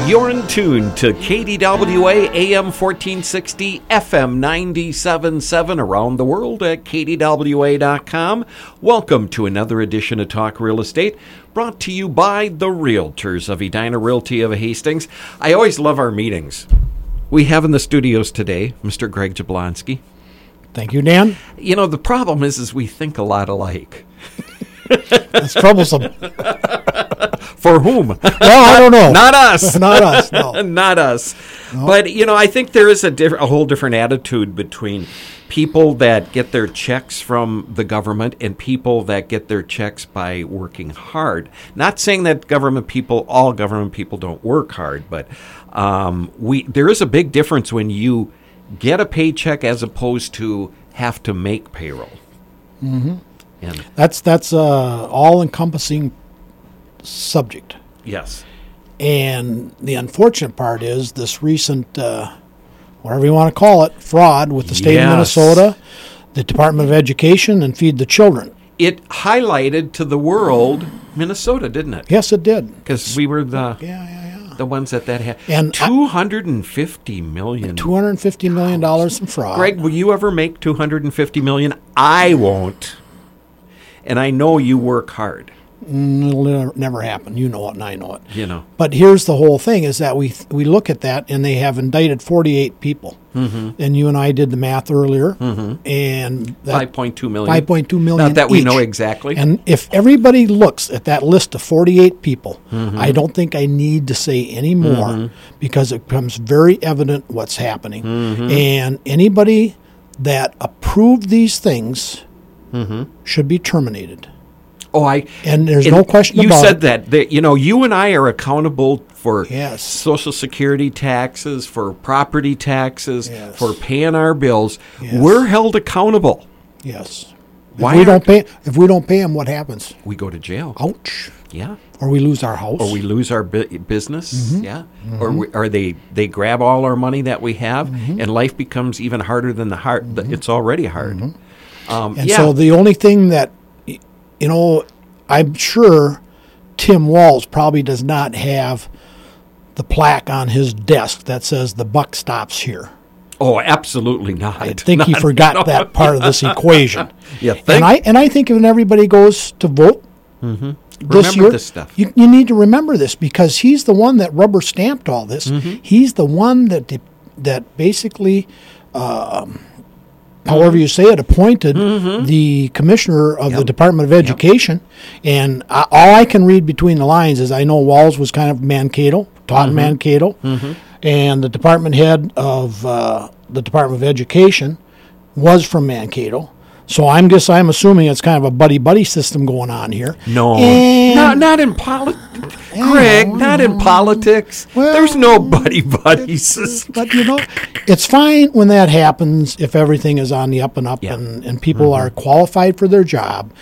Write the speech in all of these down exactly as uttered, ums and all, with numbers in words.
You're in tune to K D W A A M fourteen sixty, F M ninety-seven point seven around the world at K D W A dot com. Welcome to another edition of Talk Real Estate, brought to you by the Realtors of Edina Realty of Hastings. I always love our meetings. We have in the studios today Mister Greg Jablonski. Thank you, Dan. You know, the problem is, is we think a lot alike. It's troublesome. For whom? Well, I don't know. Not us. Not us, no. Not us. No. But, you know, I think there is a, diff- a whole different attitude between people that get their checks from the government and people that get their checks by working hard. Not saying that government people, all government people don't work hard, but um, we there is a big difference when you get a paycheck as opposed to have to make payroll. Mm-hmm. And That's that's a all-encompassing subject. yes. And the unfortunate part is this recent, uh, whatever you want to call it, fraud with the state Yes. of Minnesota, the Department of Education, and Feed the Children. It highlighted to the world Minnesota, didn't it? Yes, it did. Because we were the Yeah, yeah, yeah. the ones that that had. And I- two hundred fifty million. two hundred fifty million dollars in fraud. Greg, will you ever make two hundred fifty million? I won't. And I know you work hard. Mm, It'll never, never happen. You know it, and I know it. You know. But here's the whole thing: is that we we look at that, and they have indicted forty-eight people. Mm-hmm. And you and I did the math earlier, mm-hmm. and that Five point two million. five point two million. Not that we each. know exactly. And if everybody looks at that list of forty-eight people, Mm-hmm. I don't think I need to say any more Mm-hmm. because it becomes very evident what's happening. Mm-hmm. And anybody that approved these things Mm-hmm. should be terminated. Oh, I. And there's and no question you about said it. that, that. You know, you and I are accountable for Yes. Social Security taxes, for property taxes, Yes. for paying our bills. Yes. We're held accountable. Yes. Why if we don't aren't- pay, if we don't pay them, what happens? We go to jail. Ouch! Yeah. Or we lose our house. Or we lose our bu- business, Mm-hmm. yeah. Or we, or they, they grab all our money that we have, Mm-hmm. and life becomes even harder than the hard. the It's already hard. Um, And yeah. so the only thing that, y- you know, I'm sure Tim Walz probably does not have the plaque on his desk that says the buck stops here. oh, absolutely not. I think he Not- forgot no. that part of this equation. Yeah, think, And I and I think when everybody goes to vote this remember year, this stuff. You, you need to remember this because he's the one that rubber stamped all this. Mm-hmm. He's the one that de- that basically, um, however you say it, appointed Mm-hmm. the commissioner of the Yep. Department of Education. And I, all I can read between the lines is I know Walz was kind of Mankato, taught in Mankato, and the department head of uh, the Department of Education was from Mankato. So I'm just I'm assuming it's kind of a buddy buddy system going on here. No, And- not not in politics, Yeah, Greg. I Not in know. politics. Well, There's no buddy buddies. But you know, it's fine when that happens if everything is on the up and up Yeah. and, and people are qualified for their job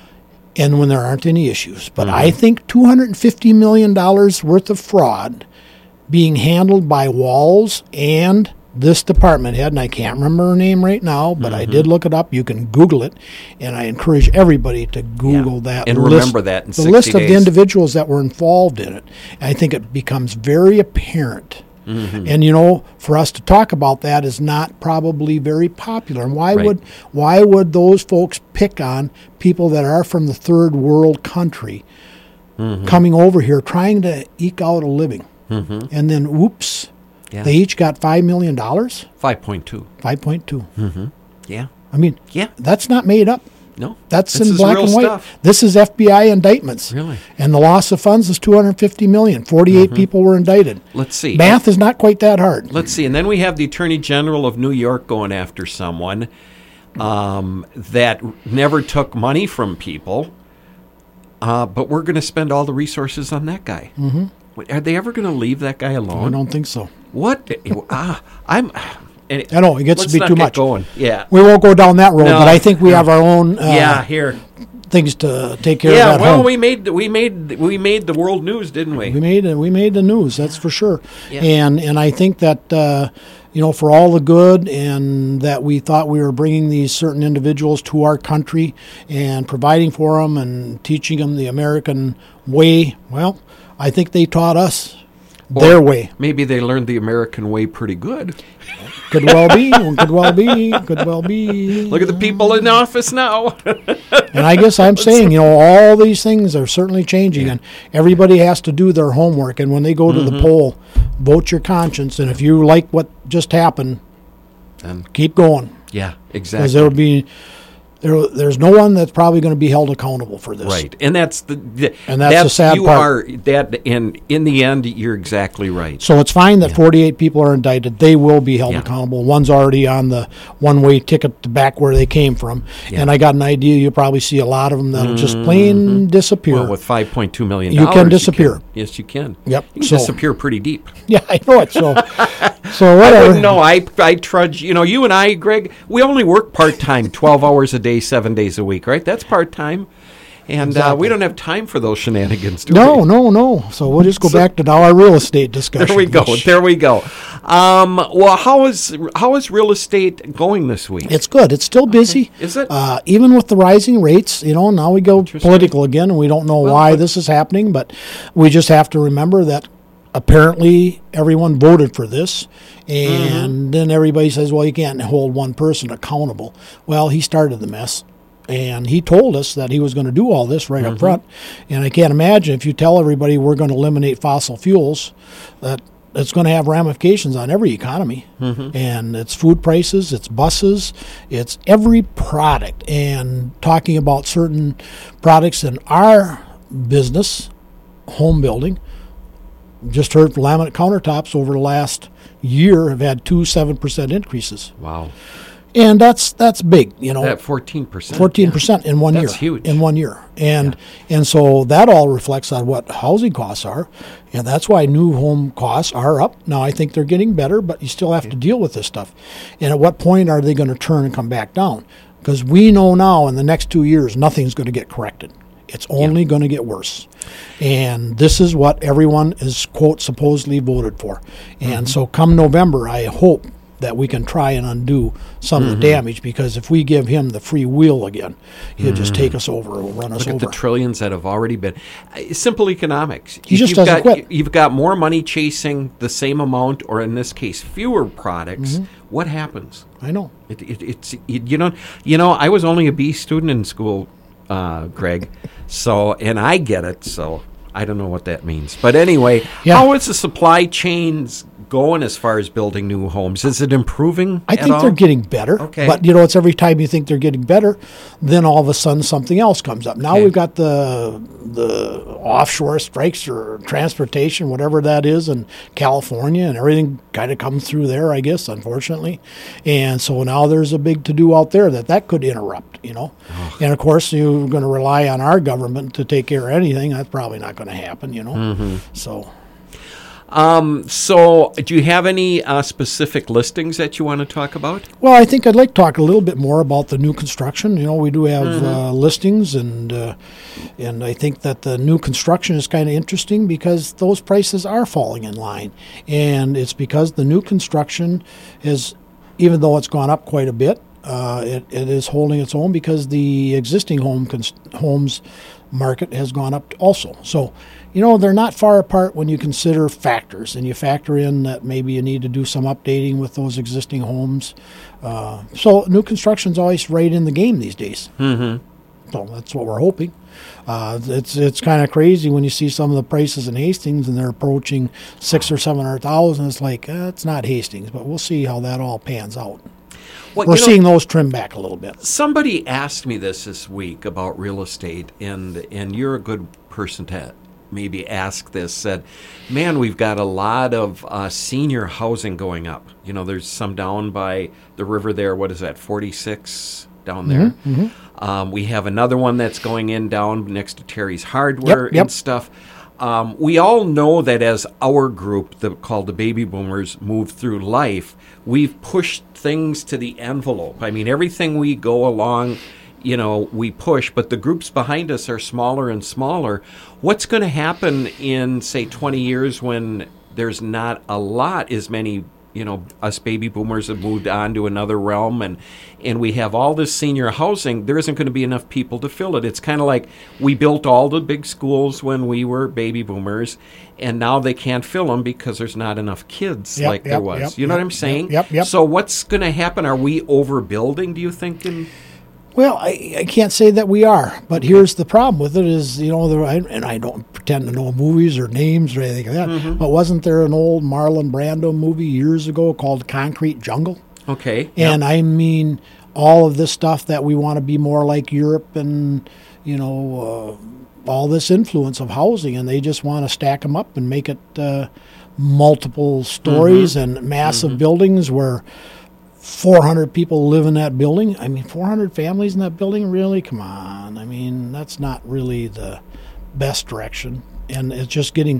and when there aren't any issues. But I think two hundred fifty million dollars worth of fraud being handled by Walz and this department head, and I can't remember her name right now, but I did look it up. You can Google it, and I encourage everybody to Google Yeah. that. And list, remember that in the sixty list of the days. individuals that were involved in it. I think it becomes very apparent. Mm-hmm. And you know, for us to talk about that is not probably very popular. And why Right. would why would those folks pick on people that are from the third world country Mm-hmm. coming over here trying to eke out a living? And then whoops, Yeah. they each got five million dollars? Five point two. five point two. Yeah. I mean, Yeah. that's not made up. No. That's This in is black real and white. stuff. This is F B I indictments. Really? And the loss of funds is two hundred fifty million. forty-eight people were indicted. Let's see. Math is not quite that hard. Let's see. And then we have the Attorney General of New York going after someone um, that never took money from people, uh, but we're going to spend all the resources on that guy. Mm-hmm. Are they ever going to leave that guy I alone? don't think so. What? ah, I'm. And I know, it gets let's to be not too get much. Going. Yeah. We won't go down that road, No, but I think we no. have our own uh, yeah. Here. things to take care Yeah. of at Well, home. we made we made we made the world news, didn't we? We made we made the news, that's for sure. Yeah. And and I think that uh, you know, for all the good and that we thought we were bringing these certain individuals to our country and providing for them and teaching them the American way. Well, I think they taught us their way. Maybe they learned the American way pretty good. Could well be. Could well be. Could well be. Look at the people in office now. And I guess I'm saying, you know, all these things are certainly changing, yeah. and everybody has to do their homework. And when they go to mm-hmm. the poll, vote your conscience. And if you like what just happened, then keep going. Yeah, exactly. Because there will be. There, there's no one that's probably going to be held accountable for this, right? And that's the, the and that's, that's the sad you part. Are that, and in the end, you're exactly right. So it's fine that yeah. forty-eight people are indicted; they will be held yeah. accountable. One's already on the one-way ticket to back where they came from, yeah. and I got an idea. You'll probably see a lot of them that'll mm-hmm. just plain disappear. Well, with five point two million dollars, you can disappear. You can. Yes, you can. Yep, you can so, disappear pretty deep. Yeah, I know it. So, so whatever. I wouldn't know. I I trudge. You know, you and I, Greg, we only work part time, twelve hours a day, seven days a week. Right, that's part time, and exactly. uh, we don't have time for those shenanigans. Do no, we? no, no. So we'll just go so, back to now our real estate discussion. There we go. Which, there we go. Um, well, how is how is real estate going this week? It's good. It's still busy. Okay. Is it? Uh, even with the rising rates, you know. Now we go political again, and we don't know well, why this is happening, but we just have to remember that apparently everyone voted for this, and mm-hmm. then everybody says, "Well, you can't hold one person accountable." Well, he started the mess. And he told us that he was going to do all this right mm-hmm. up front. And I can't imagine if you tell everybody we're going to eliminate fossil fuels, that it's going to have ramifications on every economy. Mm-hmm. And it's food prices, it's buses, it's every product. And talking about certain products in our business, home building, just heard laminate countertops over the last year have had two seven percent increases. Wow. And that's that's big, you know. That fourteen percent. Fourteen percent in one that's year. That's huge. In one year, and yeah. and so that all reflects on what housing costs are, and that's why new home costs are up. Now I think they're getting better, but you still have okay. to deal with this stuff. And at what point are they going to turn and come back down? Because we know now in the next two years nothing's going to get corrected. It's only yeah. going to get worse. And this is what everyone is, quote, supposedly voted for. And mm-hmm. so come November, I hope that we can try and undo some mm-hmm. of the damage, because if we give him the free wheel again, he'll mm-hmm. just take us over, he'll run us Look over. Look at the trillions that have already been. Uh, simple economics. He just you've doesn't got, quit. You've got more money chasing the same amount, or in this case, fewer products. Mm-hmm. What happens? I know. It, it, it's it, you know you know I was only a B student in school, uh, Greg. So and I get it. So I don't know what that means. But anyway, yeah. how is the supply chains going as far as building new homes? Is it improving I at think all? They're getting better. Okay. But, you know, it's every time you think they're getting better, then all of a sudden something else comes up. Now okay. we've got the the offshore strikes or transportation, whatever that is, in California, and everything kind of comes through there, I guess, unfortunately. And so now there's a big to-do out there that that could interrupt, you know. Oh. And, of course, you're going to rely on our government to take care of anything. That's probably not going to happen, you know. Mm-hmm. So... Um, so, do you have any uh, specific listings that you want to talk about? Well, I think I'd like to talk a little bit more about the new construction. You know, we do have mm-hmm. uh, listings, and uh, and I think that the new construction is kind of interesting because those prices are falling in line. And it's because the new construction is, even though it's gone up quite a bit, uh, it, it is holding its own because the existing home cons- homes market has gone up also. So, you know, they're not far apart when you consider factors, and you factor in that maybe you need to do some updating with those existing homes. Uh, so new construction's always right in the game these days. Mm-hmm. So that's what we're hoping. Uh, it's it's kind of crazy when you see some of the prices in Hastings, and they're approaching six or seven hundred thousand. It's like uh, it's not Hastings, but we'll see how that all pans out. Well, we're seeing know, those trim back a little bit. Somebody asked me this this week about real estate, and and you're a good person to maybe ask this. Said, man, we've got a lot of uh, senior housing going up. You know, there's some down by the river there. What is that, forty-six down there? Mm-hmm, mm-hmm. Um, we have another one that's going in down next to Terry's Hardware yep, yep. and stuff. Um, we all know that as our group, the, called the Baby Boomers, move through life, we've pushed things to the envelope. I mean, everything we go along, you know, we push, but the groups behind us are smaller and smaller. What's going to happen in, say, twenty years when there's not a lot as many, you know, us baby boomers have moved on to another realm, and and we have all this senior housing. There isn't going to be enough people to fill it. It's kind of like we built all the big schools when we were baby boomers, and now they can't fill them because there's not enough kids Yep, like yep, there was. yep, you know yep, what I'm saying? Yep, yep. So what's going to happen? Are we overbuilding, do you think? In Well, I, I can't say that we are, but here's the problem with it is, you know, there, I, and I don't pretend to know movies or names or anything like that, Mm-hmm. but wasn't there an old Marlon Brando movie years ago called Concrete Jungle? Okay. And yep. I mean, all of this stuff that we want to be more like Europe and, you know, uh, all this influence of housing, and they just want to stack them up and make it uh, multiple stories Mm-hmm. and massive buildings where four hundred people live in that building. I mean, four hundred families in that building, really? Come on. I mean, that's not really the best direction. And it's just getting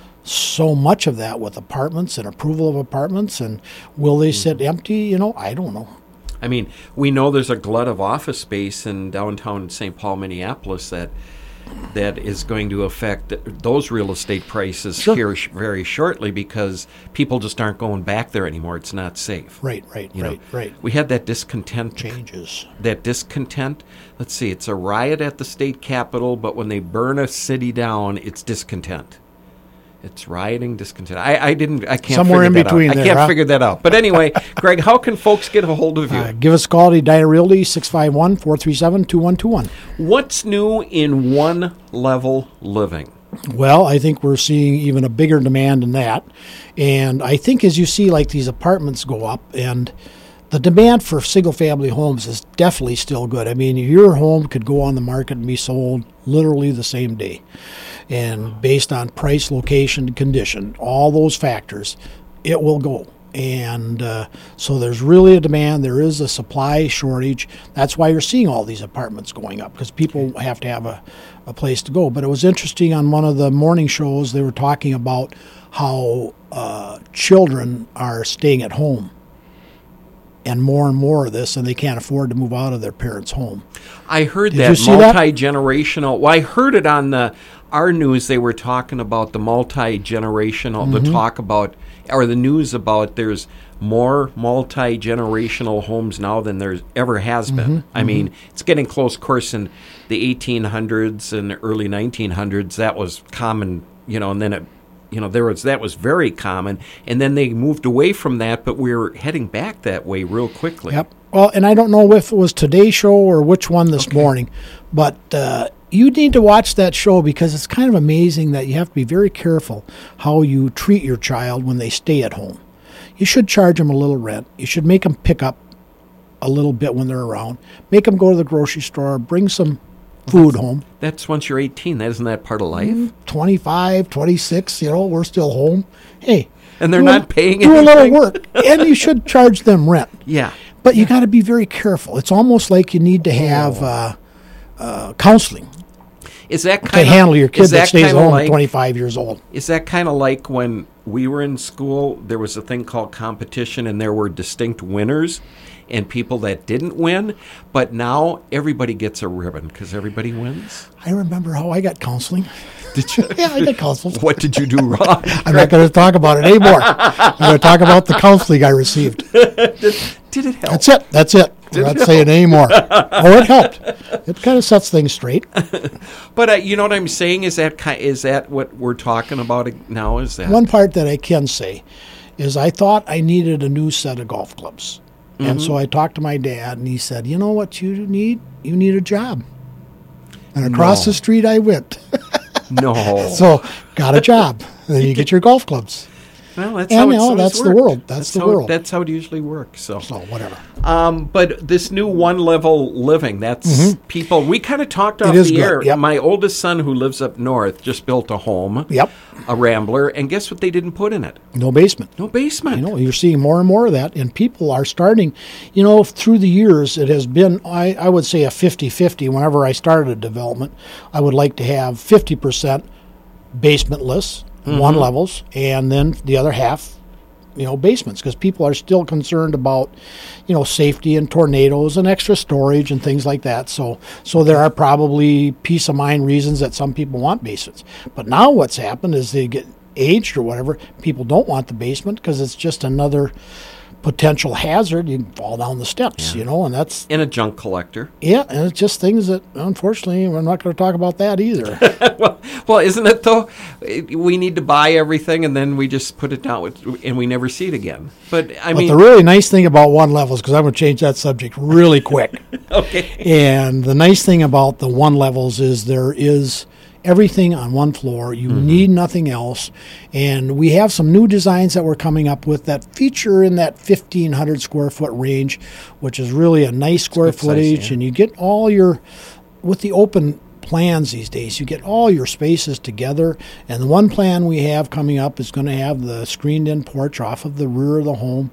so much of that with apartments and approval of apartments. And will they sit empty? You know, I don't know. I mean, we know there's a glut of office space in downtown Saint Paul, Minneapolis that that is going to affect those real estate prices Sure. here sh- very shortly because people just aren't going back there anymore. It's not safe. Right, right, You know, right, right. We had that discontent. Changes. That discontent. Let's see. It's a riot at the state capitol, but when they burn a city down, it's discontent. It's rioting, discontent. I, I didn't. I can't. Somewhere figure in that between out. there, I can't huh? figure that out. But anyway, Greg, how can folks get a hold of you? Uh, give us a call to Edina Realty, six five one, four three seven, two one two one. What's new in one level living? Well, I think we're seeing even a bigger demand than that. And I think as you see like these apartments go up, and the demand for single-family homes is definitely still good. I mean, your home could go on the market and be sold literally the same day. And based on price, location, condition, all those factors, it will go. And uh, so there's really a demand. There is a supply shortage. That's why you're seeing all these apartments going up, because people have to have a, a place to go. But it was interesting on one of the morning shows, they were talking about how uh, children are staying at home. And more and more of this, and they can't afford to move out of their parents' home. I heard Did that you see that? multi-generational. Well, I heard it on the our news. They were talking about the multi-generational. Mm-hmm. The talk about or the news about there's more multi-generational homes now than there ever has been. Mm-hmm. I mean, it's getting close. Of course, in the eighteen hundreds and early nineteen hundreds, that was common. You know, and then it. You know, there was that was very common, and then they moved away from that, but we're heading back that way real quickly. Yep. Well, and I don't know if it was Today's Show or which one this morning, but uh, you need to watch that show because it's kind of amazing that you have to be very careful how you treat your child when they stay at home. You should charge them a little rent. You should make them pick up a little bit when they're around. Make them go to the grocery store, bring some food home. That's once you're eighteen. That isn't that part of life? twenty-five, twenty-six, you know, we're still home. Hey. And they're do not a, paying Do a little anything? work. And you should charge them rent. Yeah. But you got to be very careful. It's almost like you need to have uh, uh, counseling Is that to kind handle your kid is that, that stays kinda home like, at twenty-five years old. Is that kind of like when we were in school, there was a thing called competition, and there were distinct winners and people that didn't win, but now everybody gets a ribbon because everybody wins? I remember how I got counseling. Did you? Yeah, I got counseled. What did you do wrong? I'm not going to talk about it anymore. I'm going to talk about the counseling I received. Did it help? That's it. That's it. We're not saying anymore. Oh, it helped. It kind of sets things straight. But uh, you know what I'm saying? Is that ki- is that what we're talking about now? Is that One part that I can say is I thought I needed a new set of golf clubs. And so I talked to my dad, and he said, you know what you need? You need a job. And across No. the street I went. no? So got a job. And then you get your golf clubs. Well, that's And, how you it's know, always that's the worked. world. That's the how, world. That's how it usually works. So, So whatever. um, but this new one-level living, that's people. We kind of talked off is the good, air. yep. My oldest son, who lives up north, just built a home, Yep. a Rambler, and guess what they didn't put in it? No basement. No basement. You know, you're seeing more and more of that, and people are starting, you know, through the years, it has been, I, I would say, a fifty-fifty. Whenever I started a development, I would like to have fifty percent basementless, one levels, and then the other half, you know, basements, because people are still concerned about, you know, safety and tornadoes and extra storage and things like that. So, so there are probably peace of mind reasons that some people want basements. But now what's happened is they get aged or whatever, people don't want the basement because it's just another potential hazard. You can fall down the steps, Yeah. you know, and that's And a junk collector. yeah, and it's just things that unfortunately we're not going to talk about that either. well, well, isn't it though? It- We need to buy everything and then we just put it down with, and we never see it again. But I But mean, the really nice thing about one levels, because I'm going to change that subject really quick. okay, And the nice thing about the one levels is there is everything on one floor. You Mm-hmm. need nothing else. And we have some new designs that we're coming up with that feature in that fifteen hundred square foot range, which is really a nice square good size, footage. yeah. And you get all your, with the open plans these days, you get all your spaces together. And the one plan we have coming up is going to have the screened in porch off of the rear of the home.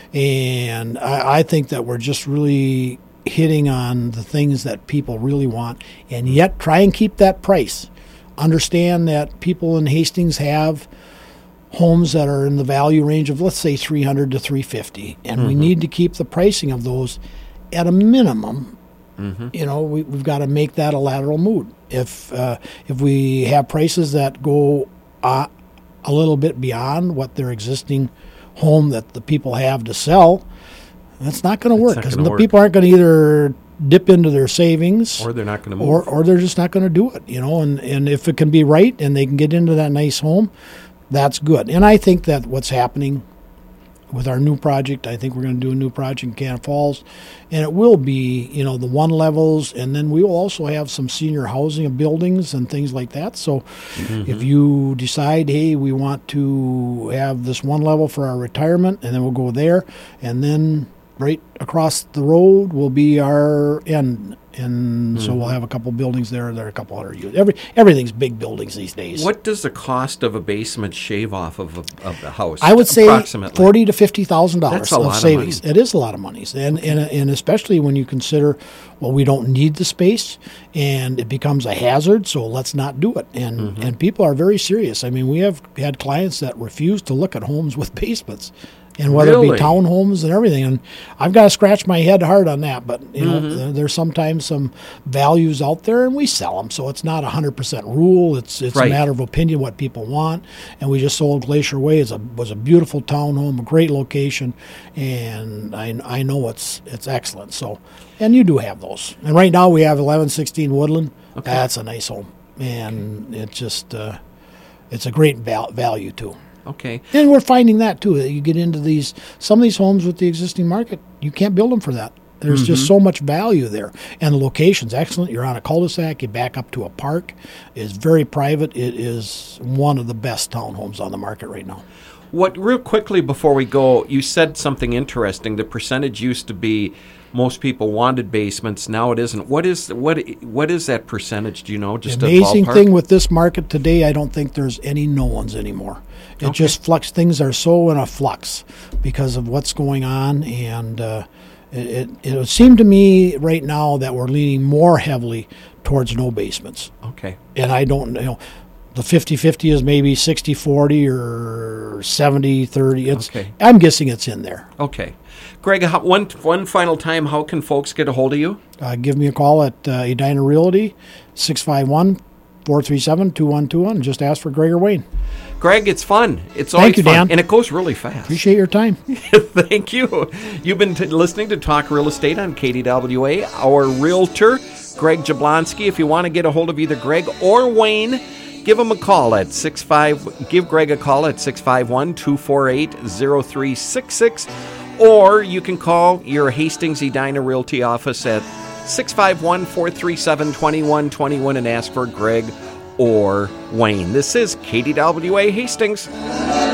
And I, I think that we're just really hitting on the things that people really want, and yet try and keep that price. Understand that people in Hastings have homes that are in the value range of, let's say, three hundred to three fifty, and we need to keep the pricing of those at a minimum. You know, we, we've got to make that a lateral move. If uh, if we have prices that go uh, a little bit beyond what their existing home that the people have to sell, that's not going to work not because gonna the work. people aren't going to either dip into their savings or they're not going to move. or, or they're just not going to do it, you know. And, and if it can be right and they can get into that nice home, that's good. And I think that what's happening with our new project, I think we're going to do a new project in Cannon Falls, and it will be, you know, the one levels, and then we will also have some senior housing and buildings and things like that. So if you decide, hey, we want to have this one level for our retirement, and then we'll go there, and then right across the road will be our end. And so we'll have a couple buildings there. There are a couple other units. Every everything's big buildings these days. What does the cost of a basement shave off of a, of the house? I would say approximately forty to fifty thousand That's dollars a of lot of savings. money. It is a lot of money, and, and and especially when you consider, well, we don't need the space, and it becomes a hazard. So let's not do it. And Mm-hmm. and people are very serious. I mean, we have had clients that refuse to look at homes with basements. And whether it Really? be townhomes and everything, and I've got to scratch my head hard on that. But you know, Mm-hmm. there, there's sometimes some values out there, and we sell them. So it's not a hundred percent rule. It's it's Right. a matter of opinion, what people want. And we just sold Glacier Way. It's a was a beautiful townhome, a great location, and I I know it's it's excellent. So, and you do have those. And right now we have eleven sixteen Woodland. Okay. That's a nice home, and it just uh, it's a great val- value too. Okay. And we're finding that too. That you get into these some of these homes with the existing market, you can't build them for that. There's just so much value there, and the location's excellent. You're on a cul-de-sac. You back up to a park. It's very private. It is one of the best townhomes on the market right now. What real quickly before we go, you said something interesting. The percentage used to be most people wanted basements. Now it isn't. What is what what is that percentage? Do you know? Just The a amazing ballpark? thing with this market today, I don't think there's any no ones anymore. It Okay. just flux. Things are so in a flux because of what's going on, and uh, it, it it would seem to me right now that we're leaning more heavily towards no basements. Okay. And I don't you know. The fifty-fifty is maybe sixty forty or seventy thirty. It's, Okay. I'm guessing it's in there. Okay. Greg, how, one one final time, how can folks get a hold of you? Uh, give me a call at uh, Edina Realty, six five one, four three seven, two one two one, and just ask for Gregor Wayne. Greg, it's fun. It's always Thank you, fun. Dan. And it goes really fast. Appreciate your time. Thank you. You've been t- listening to Talk Real Estate on K D W A. Our realtor, Greg Jablonski. If you want to get a hold of either Greg or Wayne, give him a call at six five. Give Greg a call at six five one, two four eight, zero three six six, or you can call your Hastings Edina Realty office at six five one, four three seven, two one two one and ask for Greg or Wayne. This is K D W A Hastings.